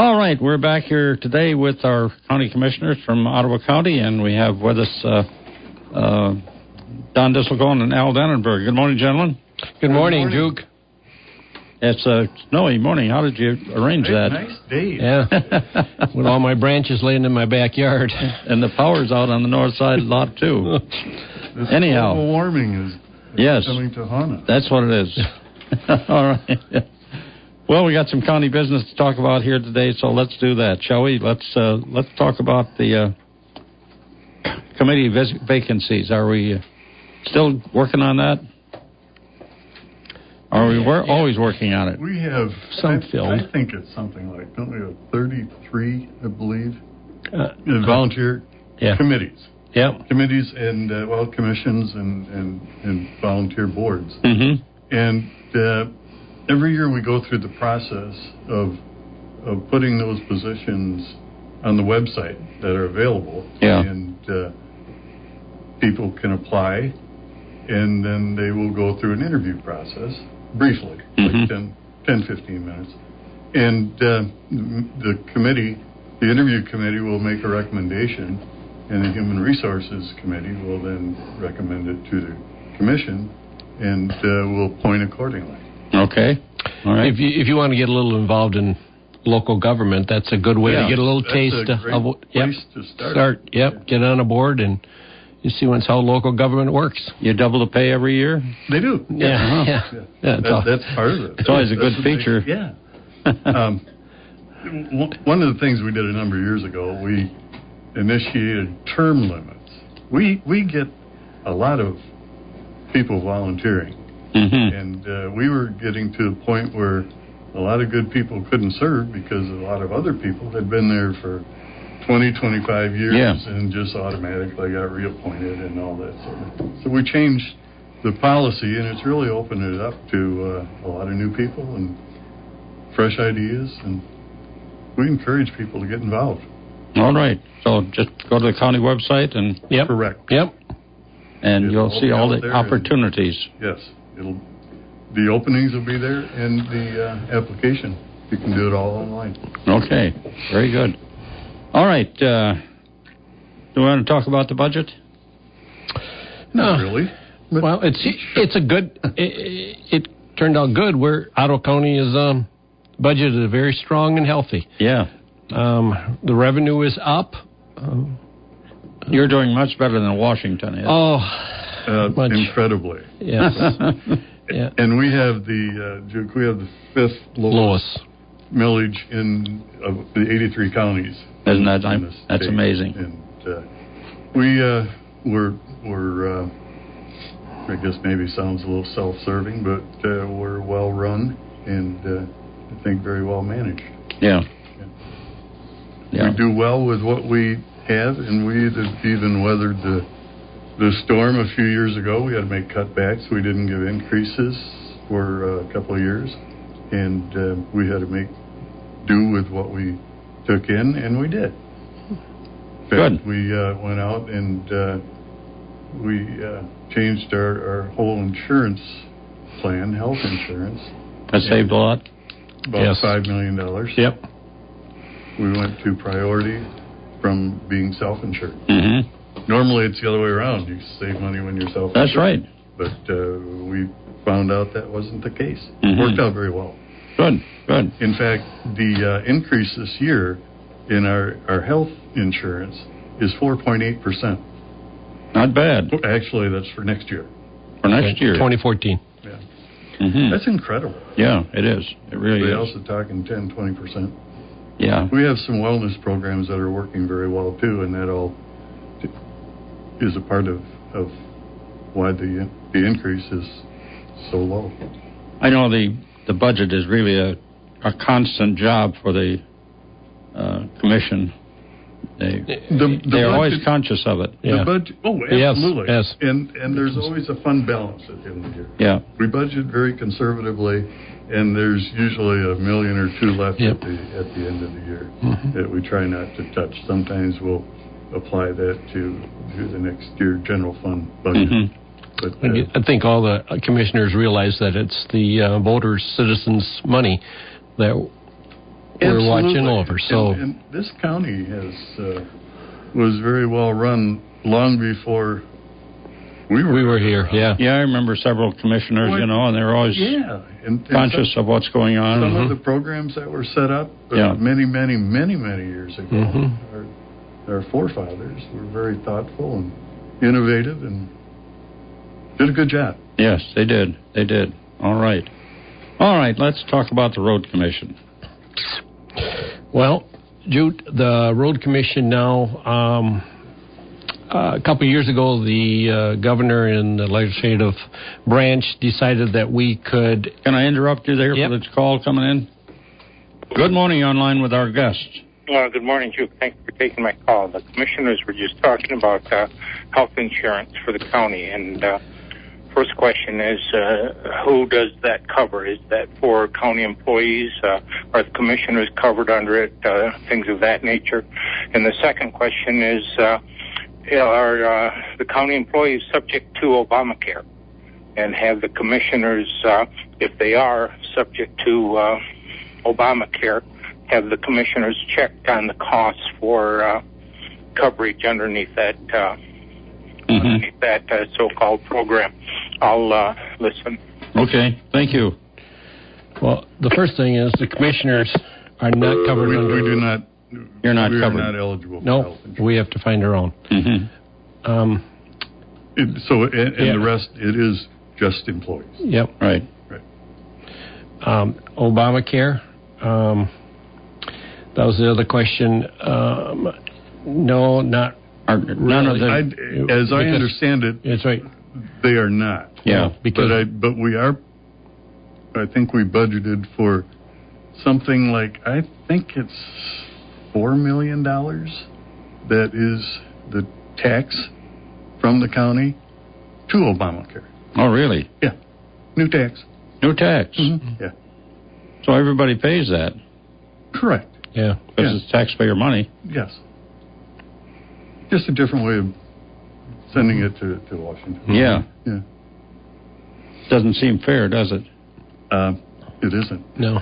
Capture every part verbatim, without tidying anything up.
All right, we're back here today with our county commissioners from Ottawa County, and we have with us uh, uh, Don Disselgone and Al Dannenberg. Good morning, gentlemen. Good morning, Good morning. Duke. It's a snowy morning. How did you arrange hey, that? Nice day. Yeah, with all my branches laying in my backyard. And the power's out on the north side a lot, too. This Anyhow. global warming is, is yes, coming to haunt us. That's what it is. All right. Well, we got some county business to talk about here today, so let's do that, shall we? Let's uh, let's talk about the uh, committee vis- vacancies. Are we uh, still working on that? Are we we're yeah. always working on it? We have some I, filled. I think it's something like, don't we have thirty-three, I believe, uh, volunteer yeah. committees. Yep. Committees and, uh, well, commissions and, and, and volunteer boards. Mm-hmm. And uh, every year we go through the process of of putting those positions on the website that are available. Yeah. And uh, people can apply, and then they will go through an interview process, briefly, Mm-hmm. like ten, ten, fifteen minutes. And uh, the committee, the interview committee will make a recommendation, and the Human Resources Committee will then recommend it to the commission, and uh, will appoint accordingly. Okay. All right. If you if you want to get a little involved in local government, that's a good way Yeah, to get a little that's taste a great of yep, place to start. Start. Yep. Yeah. Get on a board and you see what's how local government works. You double the pay every year? They do. Yeah. Yeah. Yeah. yeah. yeah. yeah that, that's part of it. It's always a good That's feature. They, yeah. um, w- one of the things we did a number of years ago, we initiated term limits. We we get a lot of people volunteering, Mm-hmm. and uh, we were getting to a point where a lot of good people couldn't serve because a lot of other people had been there for twenty, twenty-five years Yeah. and just automatically got reappointed and all that sort of thing. So we changed the policy, and it's really opened it up to uh, a lot of new people and fresh ideas, and we encourage people to get involved. All right. So just go to the county website and Yep. Correct. Yep. and It'll you'll all see be all out the there and- opportunities. Yes, it'll. The openings will be there, and the uh, application. You can do it all online. Okay. Very good. All right. Uh, do we want to talk about the budget? Not No. really. But Well, it's it's a good. It, it turned out good. Where Ottawa County is um, budgeted very strong and healthy. Yeah. Um, the revenue is up. Um, You're doing much better than Washington is. oh, uh, much. incredibly. Yes. yeah. And we have the uh, Duke, we have the fifth lowest Lois. millage in of the eighty-three counties. Isn't that in the that's state. amazing? And uh, we uh, we're we're uh, I guess maybe sounds a little self-serving, but uh, we're well run and uh, I think very well managed. Yeah. Yeah. We do well with what we have, and we even weathered the the storm a few years ago. We had to make cutbacks. We didn't give increases for a couple of years, and uh, we had to make do with what we took in, and we did. In fact, Good. We uh, went out and uh, we uh, changed our, our whole insurance plan, health insurance. That saved a lot. About Yes. five million dollars. Yep. We went to priority from being self-insured. Mm-hmm. Normally, it's the other way around. You save money when you're self-insured. That's right. But uh, we found out that wasn't the case. Mhm. Worked out very well. Good. Good. In fact, the uh, increase this year in our, our health insurance is four point eight percent. Not bad Actually, that's for next year. for next year. twenty fourteen. Yeah. Mm-hmm. That's incredible. Yeah, it is. It really Everybody is. else is talking ten, twenty percent. Yeah. We have some wellness programs that are working very well, too, and that all is a part of, of why the the increase is so low. I know the, the budget is really a, a constant job for the uh, commission. They, The, the they're always budget- conscious of it. Yeah. The budget, oh, Yes, absolutely. yes. And and there's always a fun balance at the end of the year. Yeah. We budget very conservatively, and there's usually a million or two left Yep. at the at the end of the year Mhm. that we try not to touch. Sometimes we'll apply that to, to the next year general fund budget. Mm-hmm. But I uh, get- I think all the commissioners realize that it's the uh, voters, citizens' money that we're watching over. So and, and this county has uh, was very well run long before we were we were here. around. Yeah, Yeah, I remember several commissioners, Well, you know, and they were always yeah, and, and conscious some, of what's going on. some Mhm. of the programs that were set up uh, Yeah. many, many, many, many years ago. Mhm. Our, our forefathers were very thoughtful and innovative and did a good job. Yes, they did. They did. All right. All right, let's talk about the road commission. Well, Jude, the road commission now. Um, uh, a couple of years ago, the uh, governor and the legislative branch decided that we could. Can I interrupt you there Yep. for the call coming in? Good morning, online with our guest. Uh, good morning, Duke. Thank you for taking my call. The commissioners were just talking about uh, health insurance for the county. And uh, first question is, uh, who does that cover? Is that for county employees? Uh, are the commissioners covered under it? Uh, things of that nature. And the second question is, uh, are uh, the county employees subject to Obamacare? And have the commissioners, uh, if they are subject to uh, Obamacare, have the commissioners checked on the costs for uh, coverage underneath that uh, Mm-hmm. underneath that uh, so-called program? I'll uh, listen. Okay, thank you. Well, the first thing is the commissioners are not covered We, under. we do not. You're not we covered. are not eligible for No, health insurance. we have to find our own. Mm-hmm. Um, It, so, and, and Yeah. the rest, it is just employees. yep. Right. Um, Obamacare. Um, that was the other question. Um, no, not Are, none of I, the. as I Because- understand it, That's right. they are not. Yeah. Because But I, but we are. I think we budgeted for something like I think it's four million dollars. That is the tax from the county to Obamacare. Oh, really? Yeah, new tax. New tax. Mm-hmm. Yeah, So everybody pays that correct. yeah. because Yeah. it's taxpayer money. Yes. Just a different way of sending it to, to Washington. Yeah. Yeah. Doesn't seem fair, does it? Uh, it isn't. No.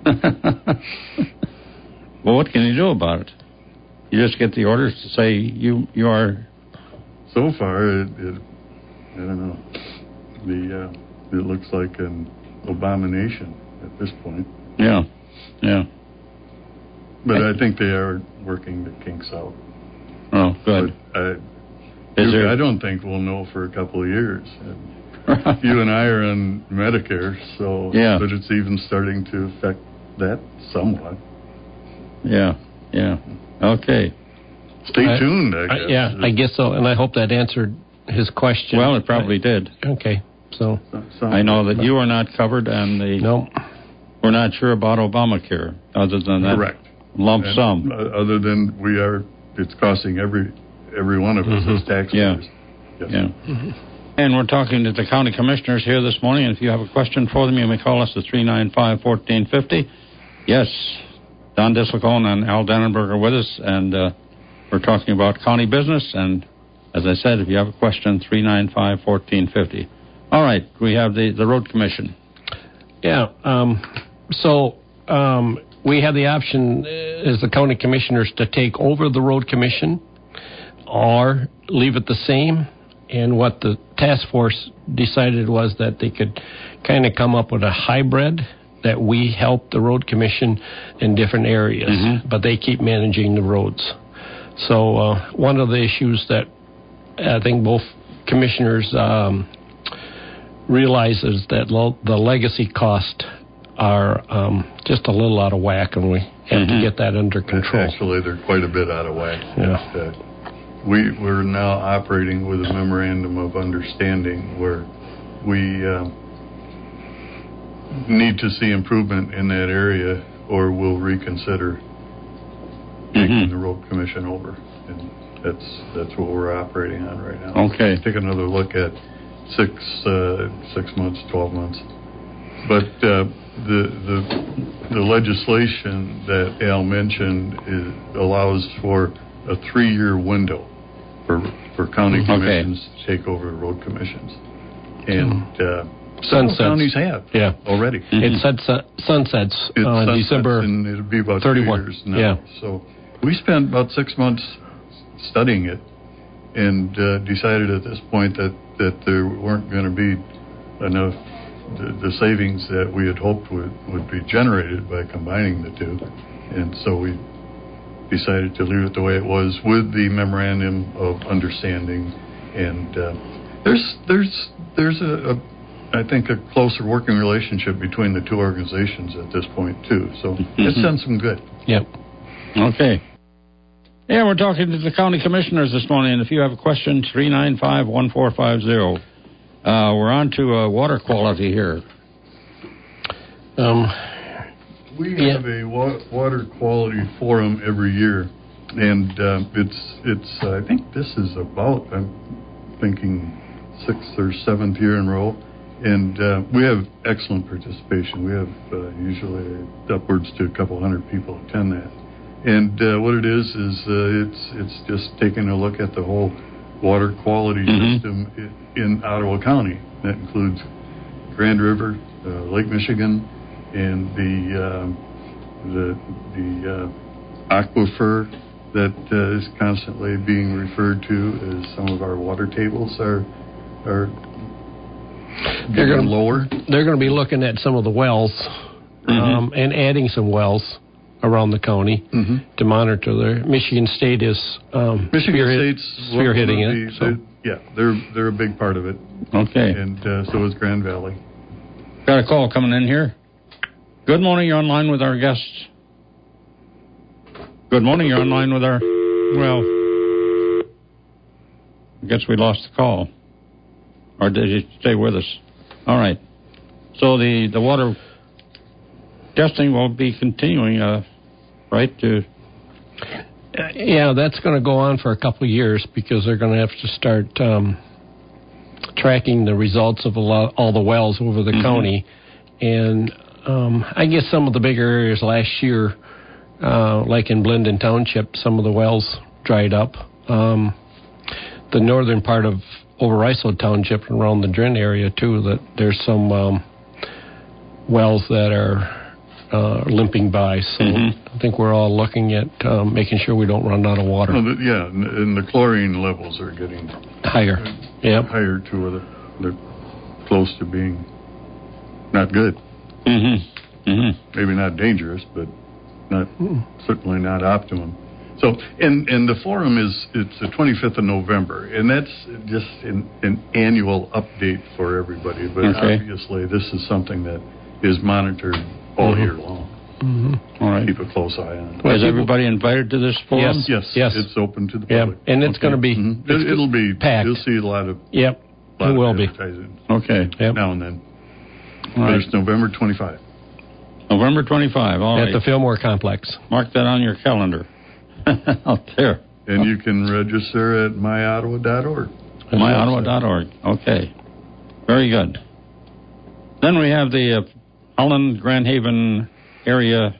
Well, what can you do about it? You just get the orders to say you you are. So far, it, it I don't know. The uh, it looks like an abomination at this point. Yeah. Yeah. But I think they are working the kinks out. Oh, good. But I, Is there? I don't think we'll know for a couple of years. And you and I are on Medicare, so Yeah. but it's even starting to affect that somewhat. Yeah. Yeah. Okay. Stay I- tuned, I I, guess. yeah, I guess so, and I hope that answered his question. Well, it probably did. Okay, so Some- I know that you are not covered, and the no. we're not sure about Obamacare. Other than that Correct. lump And, sum. uh, other than we are, it's costing every every one of us Mhm. as taxpayers. Yes. Yeah. And we're talking to the county commissioners here this morning. And if you have a question for them, you may call us at three nine five, one four five zero. Yes, Don Disselcone and Al Dannenberg are with us, and uh, we're talking about county business. And as I said, if you have a question, three nine five, one four five zero. All right, we have the, the road commission. Yeah. Um, so um, we have the option uh, as the county commissioners to take over the road commission or leave it the same. And what the task force decided was that they could kind of come up with a hybrid that we help the road commission in different areas, Mhm. but they keep managing the roads. So uh, one of the issues that I think both commissioners um, realize is that lo- the legacy costs are um, just a little out of whack, and we have Mhm. to get that under control. Actually, they're quite a bit out of whack. Yeah. Uh, we, we're now operating with a memorandum of understanding where we uh, need to see improvement in that area or we'll reconsider taking Mhm. the road commission over. And that's that's what we're operating on right now. Okay. Take another look at six uh, six months, twelve months. But uh, the the the legislation that Al mentioned is, allows for a three-year window for for county Okay. commissions to take over road commissions, and uh, Several Sunsets. counties have Yeah. already. Mm-hmm. It sets, uh, sunsets It on sunsets December and it'll be about thirty-one. two years now. Yeah. So we spent about six months studying it and uh, decided at this point that, that there weren't going to be enough the, the savings that we had hoped would, would be generated by combining the two. And so we decided to leave it the way it was with the memorandum of understanding. And uh, there's there's there's a, a I think a closer working relationship between the two organizations at this point too. So it's done some good. Yep. Okay. Yeah, we're talking to the county commissioners this morning, and if you have a question, three nine five, one four five zero. Uh, we're on to uh, water quality here. Um, We yeah. have a wa- water quality forum every year, and uh, it's it's. Uh, I think this is about I'm thinking sixth or seventh year in a row, and uh, we have excellent participation. We have uh, usually upwards to a couple hundred people attend that. And uh, what it is is uh, it's it's just taking a look at the whole water quality Mm-hmm. system in, in Ottawa County. That includes Grand River, uh, Lake Michigan, and the uh, the the uh, aquifer that uh, is constantly being referred to as some of our water tables are are They're getting gonna- lower. they're going to be looking at some of the wells um, and adding some wells around the county Mm-hmm. to monitor there. Michigan State is um, Michigan spearhead- State's spearheading one of it. the- So. the- yeah, they're they're a big part of it, Okay. and uh, so is Grand Valley. Got a call coming in here. Good morning, you're online with our guests. Good morning, you're online with our... Well, I guess we lost the call. Or did you stay with us? All right. So the, the water testing will be continuing, uh, right, to... Uh, yeah, that's going to go on for a couple of years because they're going to have to start um, tracking the results of a lot, all the wells over the Mm-hmm. county. And um, I guess some of the bigger areas last year, uh, like in Blendon Township, some of the wells dried up. Um, the northern part of Overijssel Township and around the Drin area, too, that there's some um, wells that are uh, limping by. So Mm-hmm. I think we're all looking at um, making sure we don't run out of water. Well, the, yeah, and, and the chlorine levels are getting Higher. Yep. higher to where they're, they're close to being not good. Mm-hmm. Mm-hmm. Maybe not dangerous, but not certainly not optimum. So, and and the forum is it's the twenty-fifth of November, and that's just an, an annual update for everybody. But Okay. obviously, this is something that is monitored all Mhm. year long. Mm-hmm. All right. Keep a close eye on it. Well, Is people- everybody invited to this forum? Yes. Yes, Yes. it's open to the Yep. public. And it's Okay. going to be. Mhm. it's It, it'll be packed. You'll see a lot of Yep. lot It of will be. advertising Okay. Yep. now and then. All But right. it's November twenty-fifth. November twenty-fifth. All At right. the Fillmore Complex. Mark that on your calendar. Out there. And you can register at my ottawa dot org. my ottawa dot org. Okay. Very good. Then we have the uh, Holland Grand Haven area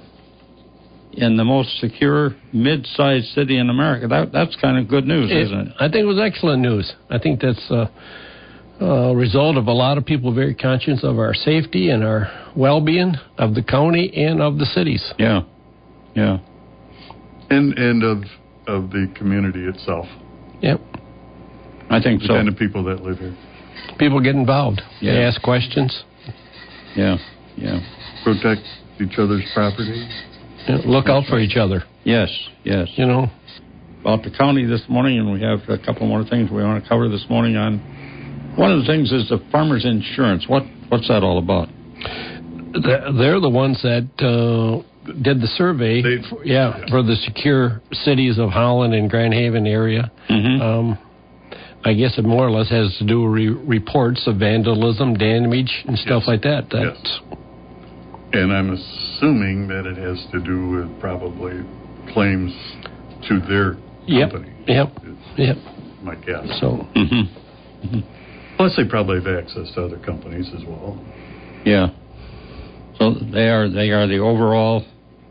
in the most secure mid-sized city in America. That That's kind of good news, It- isn't it? I think it was excellent news. I think that's a, a result of a lot of people very conscious of our safety and our well-being of the county and of the cities. Yeah. Yeah. And and of of the community itself, Yep. I think the so. kind of people that live here. People get involved. They Yeah. ask questions. Yeah. Yeah. Protect each other's property. You know, look out for each other. Yes. Yes. You know. About the county this morning, and we have a couple more things we want to cover this morning on. One of the things is the farmers insurance. What What's that all about? They're the ones that uh, did the survey. They- for, yeah, yeah. for the secure cities of Holland and Grand Haven area. Mm-hmm. Um, I guess it more or less has to do with re- reports of vandalism, damage, and stuff Yes. like that. That's Yes. And I'm assuming that it has to do with probably claims to their Yep. company. Yep. Is Yep. my guess. So Mm-hmm. Plus, they probably have access to other companies as well. Yeah. So they are they are the overall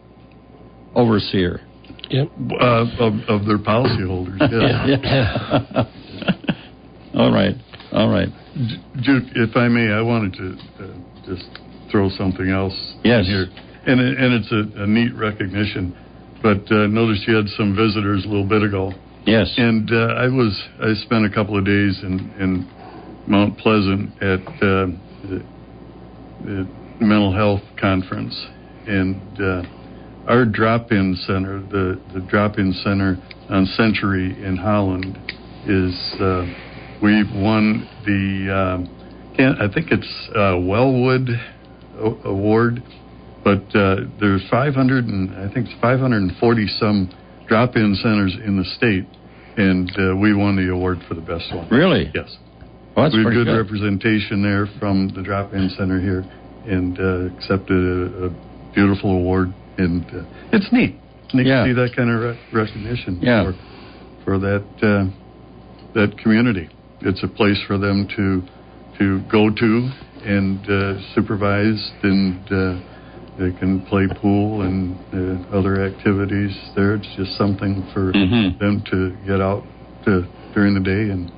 overseer. yep. Uh, of, of their policyholders, yes. Yeah. All right. All right. Duke, if I may, I wanted to uh, just throw something else yes. in here. And, it, and it's a, a neat recognition. But uh, noticed you had some visitors a little bit ago. Yes. And uh, I was I spent a couple of days in, in Mount Pleasant at uh, the, the mental health conference. And uh, our drop-in center, the, the drop-in center on Century in Holland, is... Uh, We've won the, uh, I think it's uh, Wellwood Award, but uh, there's five hundred and I think it's five hundred forty some drop-in centers in the state, and uh, we won the award for the best one. Really? Yes. Well, that's we have pretty good, good representation there from the drop-in center here, and uh, accepted a, a beautiful award, and uh, it's neat. It's neat yeah. to see that kind of re- recognition yeah. for for that uh, that community. It's a place for them to to go to and uh, supervise, and uh, they can play pool and uh, other activities there. It's just something for mm-hmm. them to get out to during the day and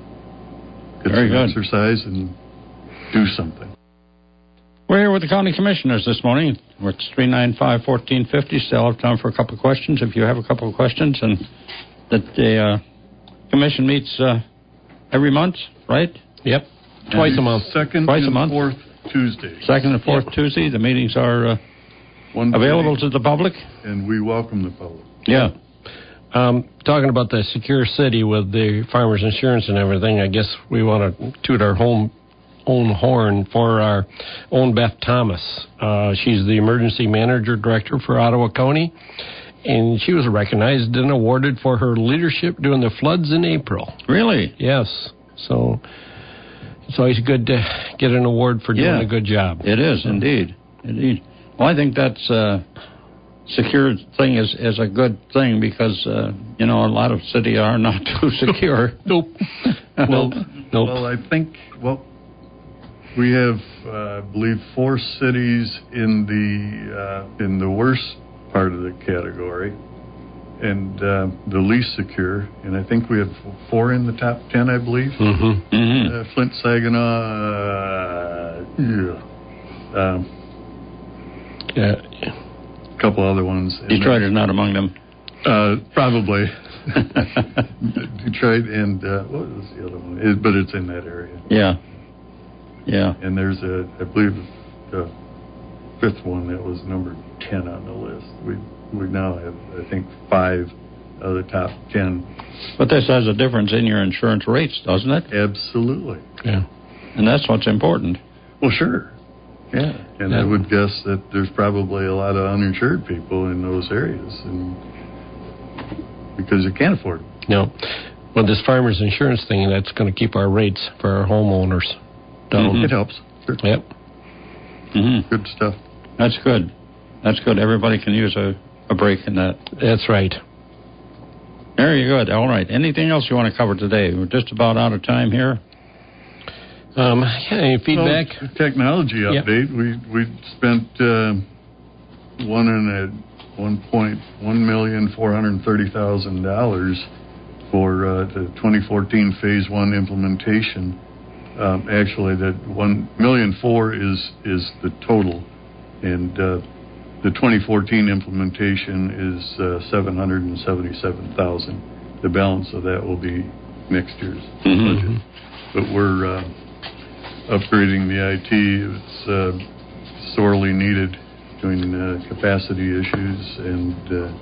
get Very some good. exercise and do something. We're here with the county commissioners this morning. We're at three nine five, one four five zero. Still have time for a couple of questions if you have a couple of questions. And that the uh, commission meets... Uh, Every month, right? Yep. Twice and a month. Second Twice and a month. fourth Tuesday. Second and fourth yep. Tuesday. The meetings are uh, One available to the public. And we welcome the public. Yeah. Um, talking about the secure city with the farmers insurance and everything, I guess we want to toot our home own horn for our own Beth Thomas. Uh, she's the emergency manager director for Ottawa County. And she was recognized and awarded for her leadership during the floods in April. Really? Yes. So it's always good to get an award for doing yeah. a good job. It is, so. indeed. Indeed. Well, I think that's uh, secure thing is, is a good thing because, uh, you know, a lot of cities are not too secure. nope. Well, nope. Nope. Well, I think, well, we have, uh, I believe, four cities in the uh, in the worst part of the category, and uh, the least secure, and I think we have four in the top ten, I believe. Mm-hmm. Mm-hmm. Uh, Flint, Saginaw, uh, yeah, um, yeah, a couple other ones. Detroit is not among them. Uh, probably. Detroit and uh, what was the other one? It, but it's in that area. Yeah, yeah. And there's a, I believe, the fifth one that was number ten on the list. We we now have, I think, five of the top ten. But this has a difference in your insurance rates, doesn't it? Absolutely. Yeah. And that's what's important. Well, sure. Yeah. And yeah. I would guess that there's probably a lot of uninsured people in those areas, and because you can't afford it. No. Well, this farmers insurance thing, that's going to keep our rates for our homeowners down. Mm-hmm. It helps. Sure. Yep. Mm-hmm. Good stuff. That's good. That's good. Everybody can use a, a break in that. That's right. Very good. All right. Anything else you want to cover today? We're just about out of time here. Um, any feedback? Well, technology update. Yep. We we spent uh, one and a one point one million four hundred thirty thousand dollars for uh, the twenty fourteen phase one implementation. Um, actually, that one million four is is the total, and uh, the twenty fourteen implementation is uh, seven hundred and seventy-seven thousand. The balance of that will be next year's mm-hmm. budget. But we're uh, upgrading the I T. It's uh, sorely needed between uh, capacity issues and uh,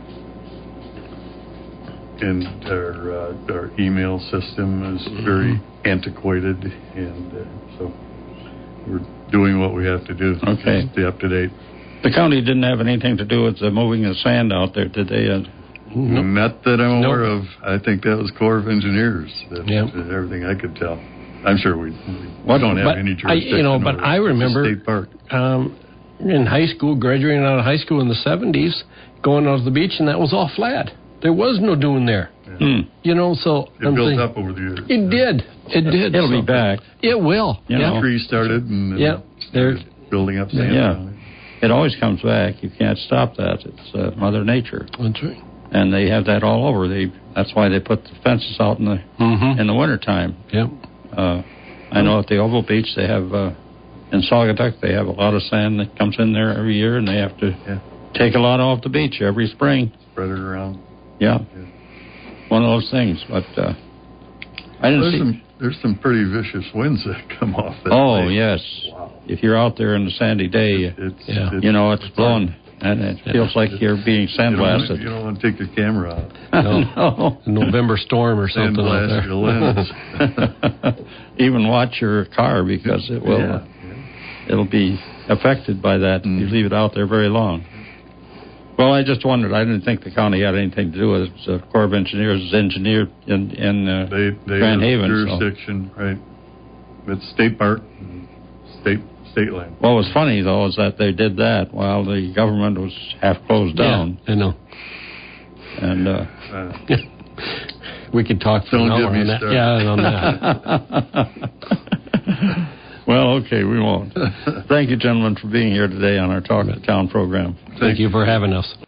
and our uh, our email system is mm-hmm. very antiquated, and uh, so we're doing what we have to do okay. to stay up to date. The county didn't have anything to do with the moving the sand out there, did they? Uh, nope. Not that I'm aware nope. of. I think that was Corps of Engineers. That, yep. uh, everything I could tell. I'm sure we, we what, don't have but any jurisdiction. I, you know, but over I remember state park. Um, in high school, graduating out of high school in the seventies, going out to the beach, and that was all flat. There was no doing there. Yeah. Hmm. You know, so it I'm built saying, up over the years. It did. It did. It'll so. be back. It will. You yeah. know. The trees started and yeah. started building up sand. Yeah. It always comes back. You can't stop that. It's uh, Mother Nature. That's right. And they have that all over. They that's why they put the fences out in the mm-hmm. in the wintertime. Yep. Uh, I know at the Oval Beach they have, uh, in Saugatuck, they have a lot of sand that comes in there every year, and they have to Yeah. take a lot off the beach every spring. Spread it around. Yeah. Yeah. One of those things. But uh, I didn't There's see... some, there's some pretty vicious winds that come off that Oh, lake. yes. Wow. If you're out there in the sandy day, It's, Yeah. it's, you know, it's blowing, and it Yeah. feels like you're being You don't, want, sandblasted. you don't want to take your camera out. No. No. A November storm or something out Sandblast there. your lens. Even watch your car because it will. Yeah. It'll be affected by that if you Mm. leave it out there very long. Well, I just wondered. I didn't think the county had anything to do with it. The Corps of Engineers is engineered in in uh, They, they Grand have Haven. So. jurisdiction, right? It's state park, and state state land. What was funny though is that they did that while the government was half closed down, Yeah, I know. and. Uh, Uh, We could talk for Don't an get hour me on that. started. Yeah, on that. Well, okay, we won't. Thank you, gentlemen, for being here today on our Talk to Town program. Thank you for having us.